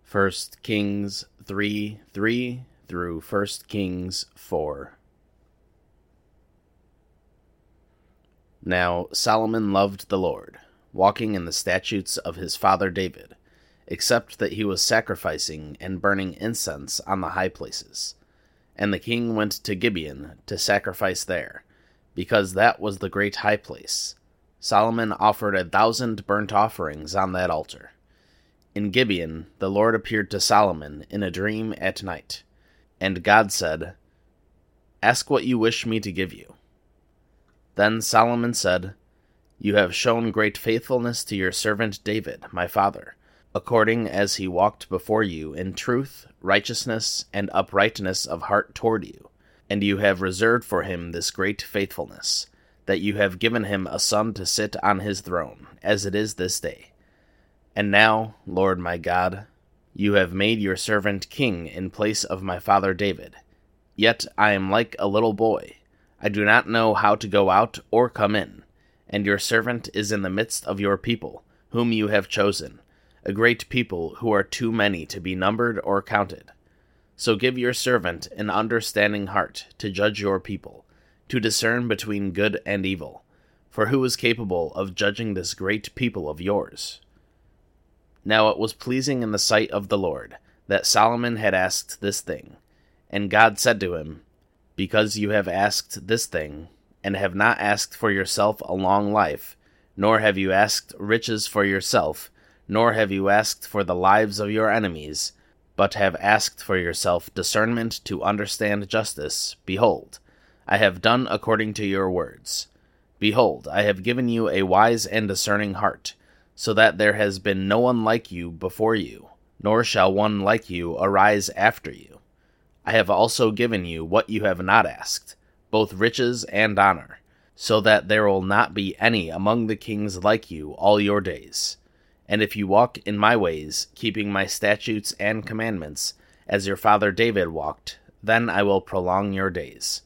1 Kings 3:3 through 1 Kings 4. Now Solomon loved the Lord, walking in the statutes of his father David, except that he was sacrificing and burning incense on the high places. And the king went to Gibeon to sacrifice there, because that was the great high place. Solomon offered 1,000 burnt offerings on that altar. In Gibeon the Lord appeared to Solomon in a dream at night. And God said, "Ask what you wish me to give you." Then Solomon said, "You have shown great faithfulness to your servant David, my father, according as he walked before you in truth, righteousness, and uprightness of heart toward you. And you have reserved for him this great faithfulness, that you have given him a son to sit on his throne, as it is this day. And now, Lord my God, you have made your servant king in place of my father David. Yet I am like a little boy. I do not know how to go out or come in. And your servant is in the midst of your people, whom you have chosen, a great people who are too many to be numbered or counted. So give your servant an understanding heart to judge your people, to discern between good and evil. For who is capable of judging this great people of yours?" Now it was pleasing in the sight of the Lord that Solomon had asked this thing. And God said to him, "Because you have asked this thing, and have not asked for yourself a long life, nor have you asked riches for yourself, nor have you asked for the lives of your enemies, but have asked for yourself discernment to understand justice, behold, I have done according to your words. Behold, I have given you a wise and discerning heart, so that there has been no one like you before you, nor shall one like you arise after you. I have also given you what you have not asked, both riches and honor, so that there will not be any among the kings like you all your days. And if you walk in my ways, keeping my statutes and commandments, as your father David walked, then I will prolong your days."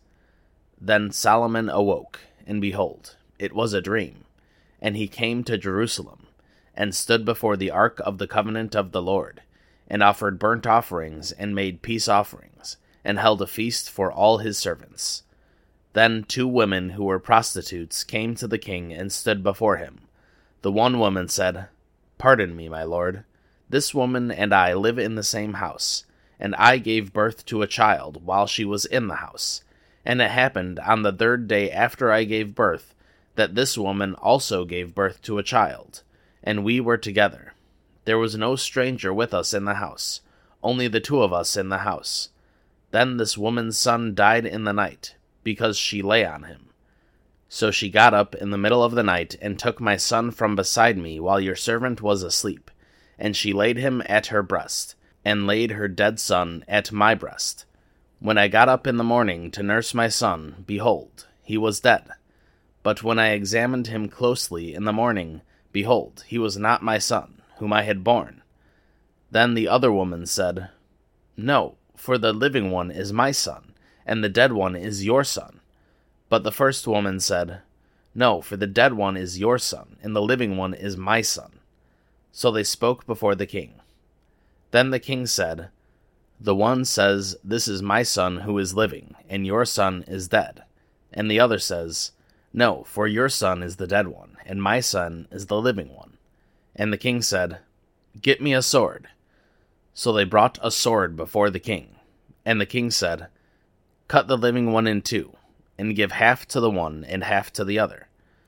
Then Solomon awoke, and behold, it was a dream. And he came to Jerusalem, and stood before the ark of the covenant of the Lord, and offered burnt offerings and made peace offerings, and held a feast for all his servants. Then 2 women who were prostitutes came to the king and stood before him. The one woman said, "Pardon me, my lord. This woman and I live in the same house, and I gave birth to a child while she was in the house. And it happened on the 3rd day after I gave birth that this woman also gave birth to a child, and we were together. There was no stranger with us in the house, only the 2 of us in the house. Then this woman's son died in the night, because she lay on him. So she got up in the middle of the night and took my son from beside me while your servant was asleep, and she laid him at her breast, and laid her dead son at my breast. When I got up in the morning to nurse my son, behold, he was dead. But when I examined him closely in the morning, behold, he was not my son, whom I had borne." Then the other woman said, "No, for the living one is my son, and the dead one is your son." But the first woman said, "No, for the dead one is your son, and the living one is my son." So they spoke before the king. Then the king said, "The one says, 'This is my son who is living, and your son is dead.' And the other says, 'No, for your son is the dead one, and my son is the living one.' And the king said, 'Get me a sword.' So they brought a sword before the king. And the king said, 'Cut the living one in 2, and give half to the one and half to the other.'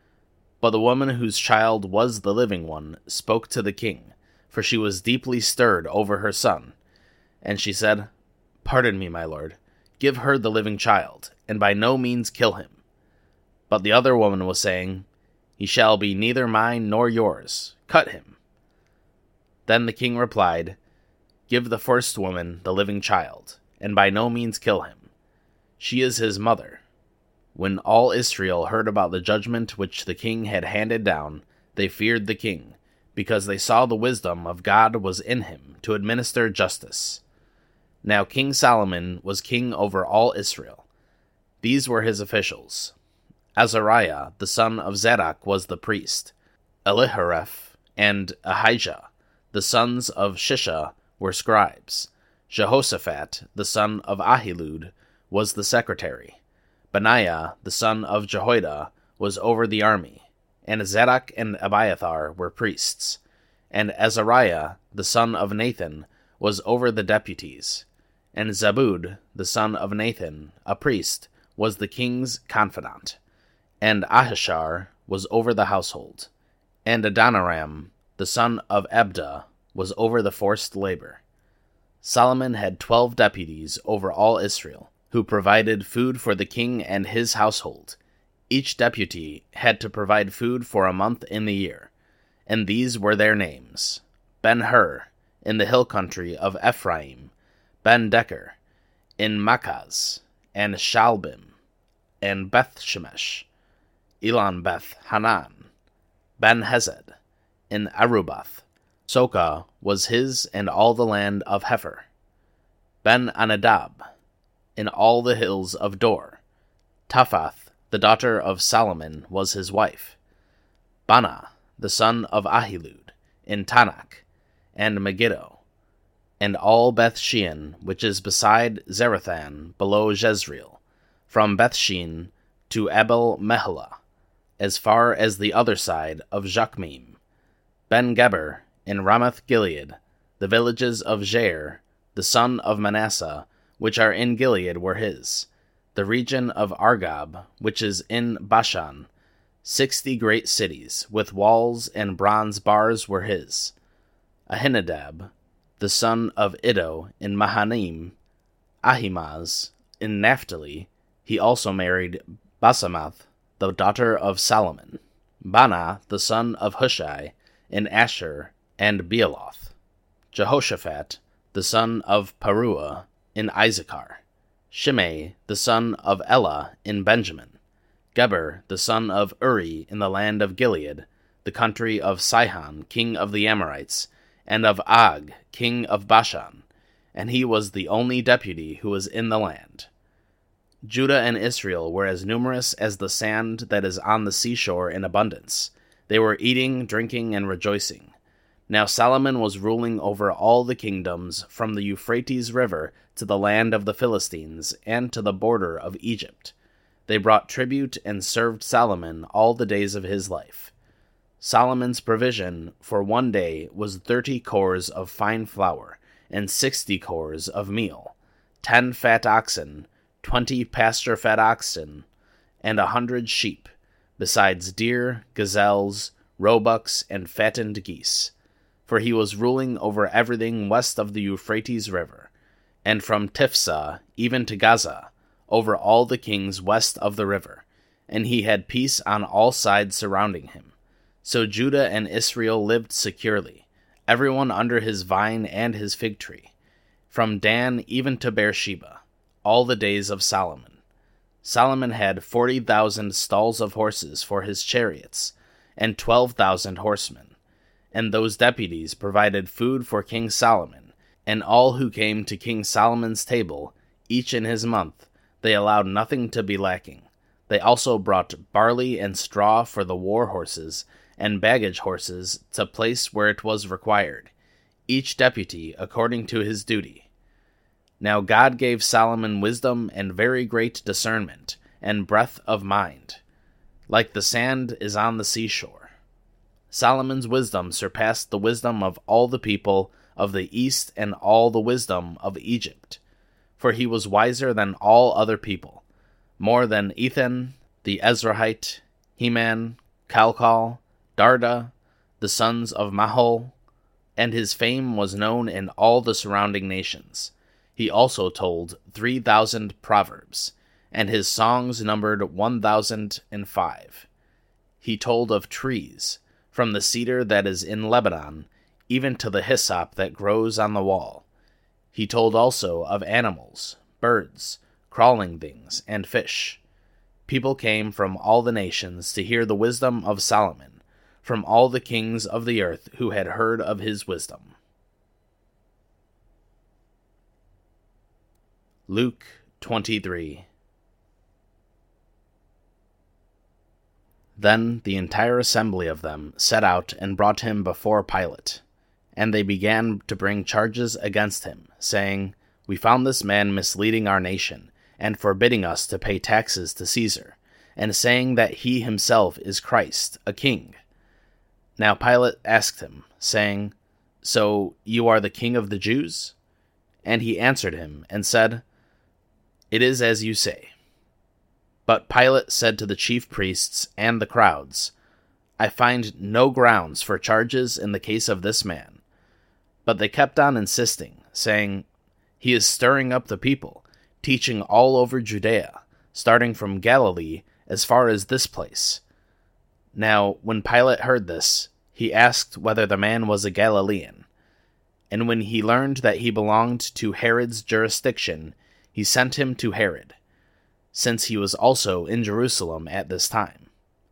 But the woman whose child was the living one spoke to the king, for she was deeply stirred over her son. And she said, 'Pardon me, my lord. Give her the living child, and by no means kill him.' But the other woman was saying, 'He shall be neither mine nor yours. Cut him.' Then the king replied, 'Give the first woman the living child, and by no means kill him. She is his mother.' When all Israel heard about the judgment which the king had handed down, they feared the king, because they saw the wisdom of God was in him to administer justice. Now King Solomon was king over all Israel. These were his officials: Azariah, the son of Zadok, was the priest. Elihoreph and Ahijah, the sons of Shisha, were scribes. Jehoshaphat, the son of Ahilud, was the secretary. Benaiah, the son of Jehoiada, was over the army. And Zadok and Abiathar were priests. And Azariah, the son of Nathan, was over the deputies. And Zabud, the son of Nathan, a priest, was the king's confidant. And Ahishar was over the household. And Adoniram, the son of Abda, was over the forced labor. Solomon had 12 deputies over all Israel, who provided food for the king and his household. Each deputy had to provide food for a month in the year. And these were their names: Ben-Hur, in the hill country of Ephraim; Ben-Decker, in Makaz, and Shalbim, and Beth-Shemesh; Elon-Beth-Hanan; Ben-Hesed, in Arubath. Sokah was his and all the land of Hepher; Ben-Anadab, in all the hills of Dor. Taphath, the daughter of Solomon, was his wife. Bana, the son of Ahilud, in Tanakh, and Megiddo, and all Beth-Shean, which is beside Zarethan, below Jezreel, from Beth-Shean to Abel-Meholah, as far as the other side of Jokmeam. Ben-Geber, in Ramoth-Gilead, the villages of Jair, the son of Manasseh, which are in Gilead, were his. The region of Argob, which is in Bashan, 60 great cities, with walls and bronze bars, were his. Ahinadab, the son of Iddo, in Mahanaim; Ahimaaz, in Naphtali; he also married Basemath, the daughter of Solomon; Bana, the son of Hushai, in Asher and Bealoth; Jehoshaphat, the son of Paruah, in Issachar; Shimei, the son of Elah, in Benjamin; Geber, the son of Uri, in the land of Gilead, the country of Sihon, king of the Amorites, and of Og, king of Bashan, and he was the only deputy who was in the land. Judah and Israel were as numerous as the sand that is on the seashore in abundance. They were eating, drinking, and rejoicing. Now Solomon was ruling over all the kingdoms, from the Euphrates River to the land of the Philistines, and to the border of Egypt. They brought tribute and served Solomon all the days of his life. Solomon's provision for one day was 30 cors of fine flour, and 60 cors of meal, 10 fat oxen, 20 pasture-fed oxen, and 100 sheep, besides deer, gazelles, roebucks, and fattened geese. For he was ruling over everything west of the Euphrates River, and from Tiphsah even to Gaza, over all the kings west of the river, and he had peace on all sides surrounding him. So Judah and Israel lived securely, everyone under his vine and his fig tree, from Dan even to Beersheba, all the days of Solomon. Solomon had 40,000 stalls of horses for his chariots, and 12,000 horsemen. And those deputies provided food for King Solomon, and all who came to King Solomon's table, each in his month. They allowed nothing to be lacking. They also brought barley and straw for the war horses, and baggage horses to place where it was required, each deputy according to his duty. Now God gave Solomon wisdom and very great discernment, and breadth of mind, like the sand is on the seashore. Solomon's wisdom surpassed the wisdom of all the people of the east and all the wisdom of Egypt, for he was wiser than all other people, more than Ethan, the Ezrahite, Heman, Calcol, Darda, the sons of Mahol, and his fame was known in all the surrounding nations. He also told 3,000 proverbs, and his songs numbered 1,005. He told of trees, from the cedar that is in Lebanon, even to the hyssop that grows on the wall. He told also of animals, birds, crawling things, and fish. People came from all the nations to hear the wisdom of Solomon, from all the kings of the earth who had heard of his wisdom. Luke 23. Then the entire assembly of them set out and brought him before Pilate. And they began to bring charges against him, saying, "We found this man misleading our nation, and forbidding us to pay taxes to Caesar, and saying that he himself is Christ, a king." Now Pilate asked him, saying, "So you are the king of the Jews?" And he answered him, and said, "It is as you say." But Pilate said to the chief priests and the crowds, "I find no grounds for charges in the case of this man." But they kept on insisting, saying, "He is stirring up the people, teaching all over Judea, starting from Galilee as far as this place." Now, when Pilate heard this, he asked whether the man was a Galilean. And when he learned that he belonged to Herod's jurisdiction, he sent him to Herod, since he was also in Jerusalem at this time.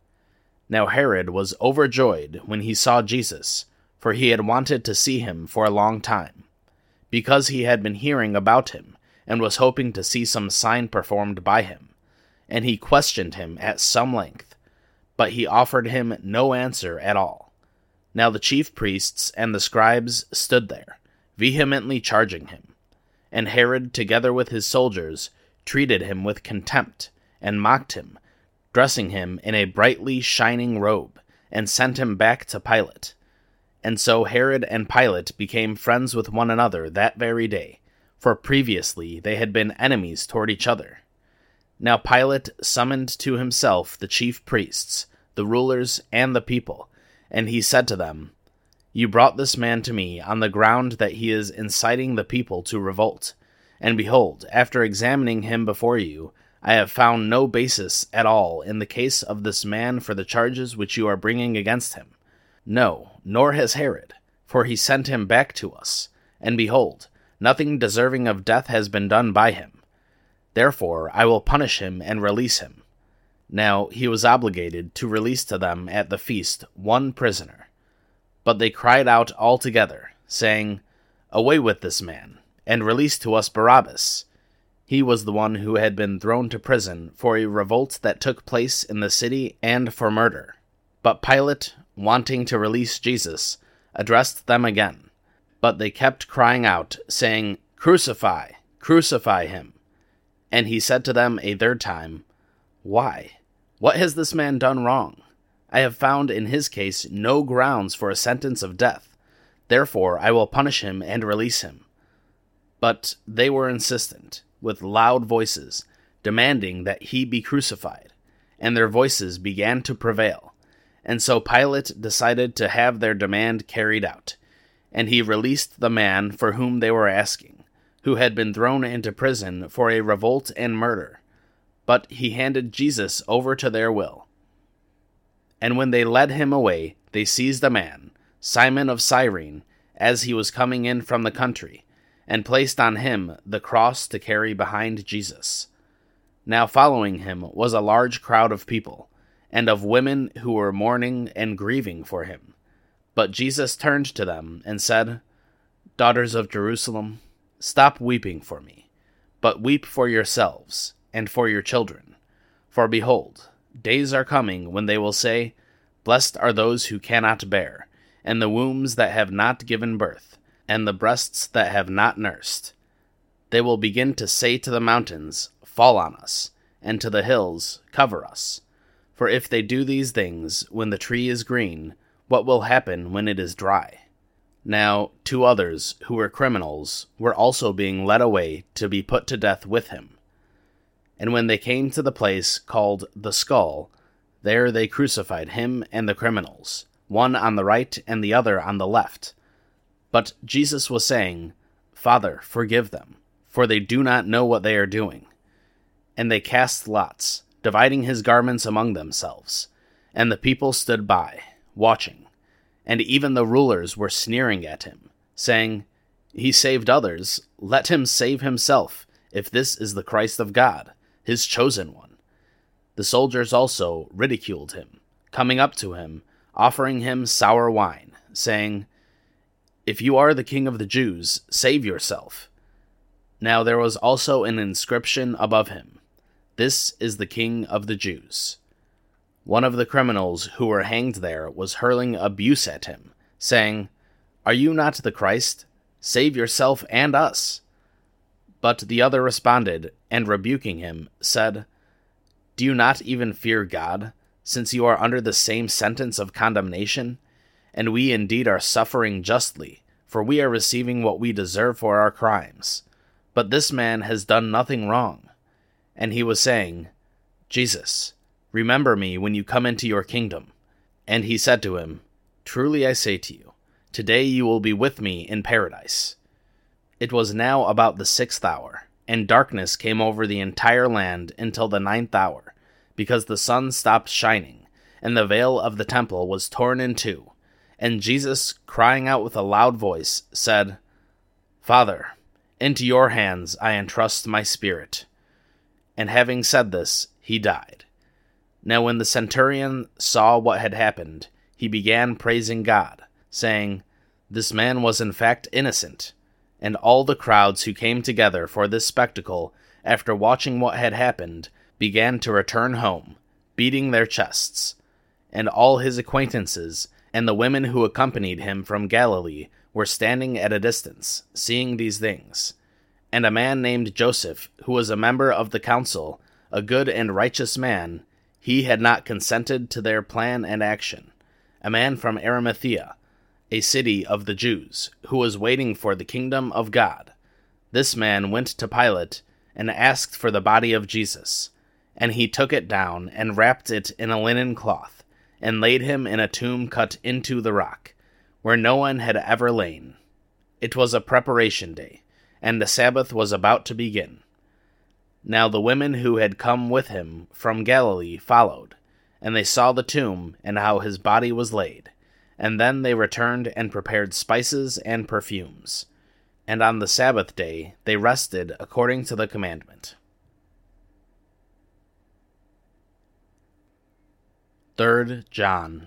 Now Herod was overjoyed when he saw Jesus, for he had wanted to see him for a long time, because he had been hearing about him, and was hoping to see some sign performed by him. And he questioned him at some length, but he offered him no answer at all. Now the chief priests and the scribes stood there, vehemently charging him. And Herod, together with his soldiers, treated him with contempt, and mocked him, dressing him in a brightly shining robe, and sent him back to Pilate. And so Herod and Pilate became friends with one another that very day, for previously they had been enemies toward each other. Now Pilate summoned to himself the chief priests, the rulers, and the people, and he said to them, "You brought this man to me on the ground that he is inciting the people to revolt. And behold, after examining him before you, I have found no basis at all in the case of this man for the charges which you are bringing against him. No, nor has Herod, for he sent him back to us. And behold, nothing deserving of death has been done by him. Therefore I will punish him and release him." Now he was obligated to release to them at the feast one prisoner. But they cried out all together, saying, "Away with this man, and release to us Barabbas." He was the one who had been thrown to prison for a revolt that took place in the city and for murder. But Pilate, wanting to release Jesus, addressed them again. But they kept crying out, saying, "Crucify, crucify him." And he said to them a third time, "Why? What has this man done wrong? I have found in his case no grounds for a sentence of death. Therefore I will punish him and release him." But they were insistent, with loud voices, demanding that he be crucified, and their voices began to prevail. And so Pilate decided to have their demand carried out, and he released the man for whom they were asking, who had been thrown into prison for a revolt and murder. But he handed Jesus over to their will. And when they led him away, they seized a man, Simon of Cyrene, as he was coming in from the country, and placed on him the cross to carry behind Jesus. Now following him was a large crowd of people, and of women who were mourning and grieving for him. But Jesus turned to them and said, "Daughters of Jerusalem, stop weeping for me, but weep for yourselves and for your children. For behold, days are coming when they will say, 'Blessed are those who cannot bear, and the wombs that have not given birth, and the breasts that have not nursed.' They will begin to say to the mountains, 'Fall on us,' and to the hills, 'Cover us.' For if they do these things when the tree is green, what will happen when it is dry?" Now 2 others, who were criminals, were also being led away to be put to death with him. And when they came to the place called the Skull, there they crucified him and the criminals, one on the right and the other on the left. But Jesus was saying, "Father, forgive them, for they do not know what they are doing." And they cast lots, dividing his garments among themselves. And the people stood by, watching. And even the rulers were sneering at him, saying, "He saved others, let him save himself, if this is the Christ of God, his chosen one." The soldiers also ridiculed him, coming up to him, offering him sour wine, saying, "If you are the king of the Jews, save yourself." Now there was also an inscription above him, "This is the King of the Jews." One of the criminals who were hanged there was hurling abuse at him, saying, "Are you not the Christ? Save yourself and us." But the other responded, and rebuking him, said, "Do you not even fear God, since you are under the same sentence of condemnation? And we indeed are suffering justly, for we are receiving what we deserve for our crimes. But this man has done nothing wrong." And he was saying, "Jesus, remember me when you come into your kingdom." And he said to him, "Truly I say to you, today you will be with me in paradise." It was now about the 6th hour, and darkness came over the entire land until the 9th hour, because the sun stopped shining, and the veil of the temple was torn in two. And Jesus, crying out with a loud voice, said, "Father, into your hands I entrust my spirit." And having said this, he died. Now when the centurion saw what had happened, he began praising God, saying, "This man was in fact innocent." And all the crowds who came together for this spectacle, after watching what had happened, began to return home, beating their chests. And all his acquaintances, and the women who accompanied him from Galilee, were standing at a distance, seeing these things. And a man named Joseph, who was a member of the council, a good and righteous man, he had not consented to their plan and action, a man from Arimathea, a city of the Jews, who was waiting for the kingdom of God. This man went to Pilate and asked for the body of Jesus. And he took it down and wrapped it in a linen cloth, and laid him in a tomb cut into the rock, where no one had ever lain. It was a preparation day, and the Sabbath was about to begin. Now the women who had come with him from Galilee followed, and they saw the tomb and how his body was laid. And then they returned and prepared spices and perfumes. And on the Sabbath day they rested according to the commandment. 3 John.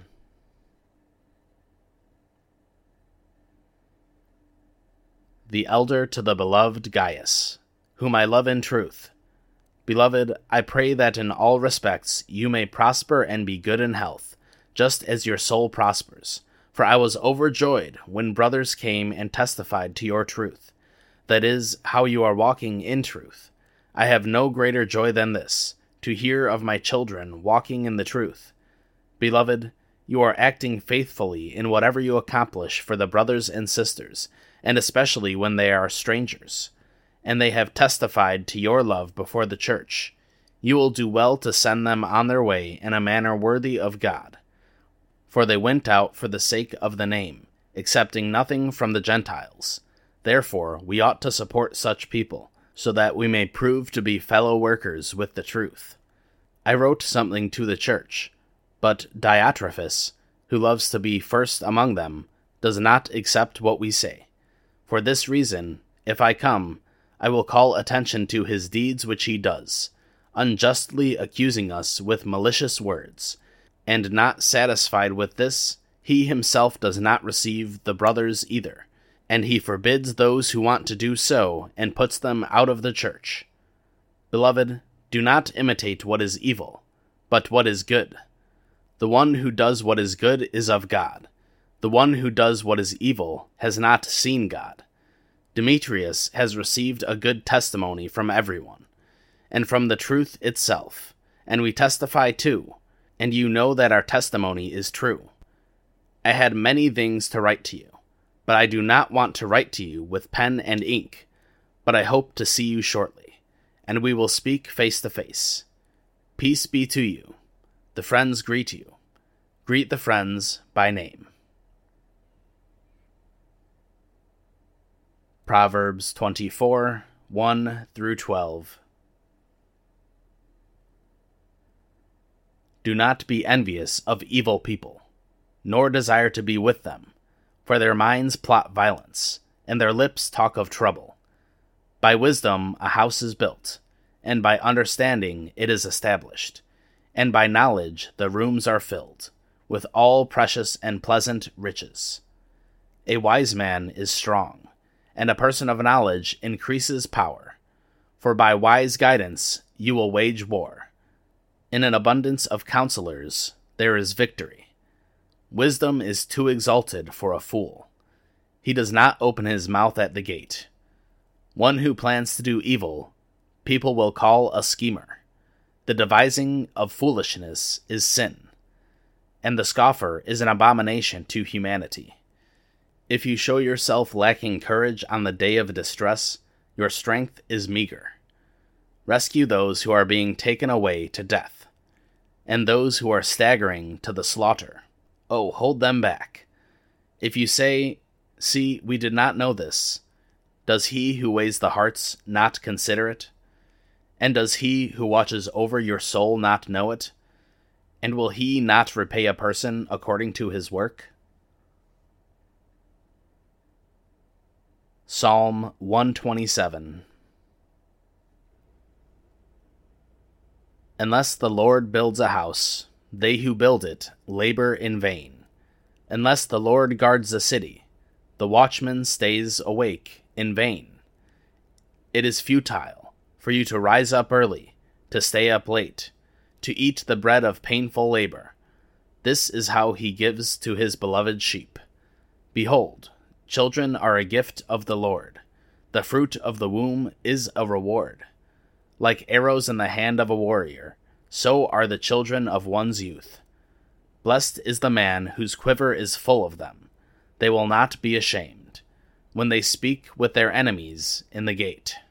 The elder to the beloved Gaius, whom I love in truth. Beloved, I pray that in all respects you may prosper and be good in health, just as your soul prospers. For I was overjoyed when brothers came and testified to your truth, that is, how you are walking in truth. I have no greater joy than this, to hear of my children walking in the truth. Beloved, you are acting faithfully in whatever you accomplish for the brothers and sisters, and especially when they are strangers. And they have testified to your love before the church. You will do well to send them on their way in a manner worthy of God. For they went out for the sake of the name, accepting nothing from the Gentiles. Therefore, we ought to support such people, so that we may prove to be fellow workers with the truth. I wrote something to the church, but Diotrephes, who loves to be first among them, does not accept what we say. For this reason, if I come, I will call attention to his deeds which he does, unjustly accusing us with malicious words. And not satisfied with this, he himself does not receive the brothers either, and he forbids those who want to do so, and puts them out of the church. Beloved, do not imitate what is evil, but what is good. The one who does what is good is of God. The one who does what is evil has not seen God. Demetrius has received a good testimony from everyone, and from the truth itself, and we testify too, and you know that our testimony is true. I had many things to write to you, but I do not want to write to you with pen and ink, but I hope to see you shortly, and we will speak face to face. Peace be to you. The friends greet you. Greet the friends by name. Proverbs 24, 1-12. Do not be envious of evil people, nor desire to be with them, for their minds plot violence, and their lips talk of trouble. By wisdom a house is built, and by understanding it is established, and by knowledge the rooms are filled, with all precious and pleasant riches. A wise man is strong, and a person of knowledge increases power. For by wise guidance you will wage war. In an abundance of counselors there is victory. Wisdom is too exalted for a fool. He does not open his mouth at the gate. One who plans to do evil, people will call a schemer. The devising of foolishness is sin, and the scoffer is an abomination to humanity. If you show yourself lacking courage on the day of distress, your strength is meager. Rescue those who are being taken away to death, and those who are staggering to the slaughter. Oh, hold them back. If you say, "See, we did not know this," does he who weighs the hearts not consider it? And does he who watches over your soul not know it? And will he not repay a person according to his work? Psalm 127. Unless the Lord builds a house, they who build it labor in vain. Unless the Lord guards a city, the watchman stays awake in vain. It is futile for you to rise up early, to stay up late, to eat the bread of painful labor. This is how he gives to his beloved sheep. Behold, children are a gift of the Lord. The fruit of the womb is a reward. Like arrows in the hand of a warrior, so are the children of one's youth. Blessed is the man whose quiver is full of them. They will not be ashamed when they speak with their enemies in the gate.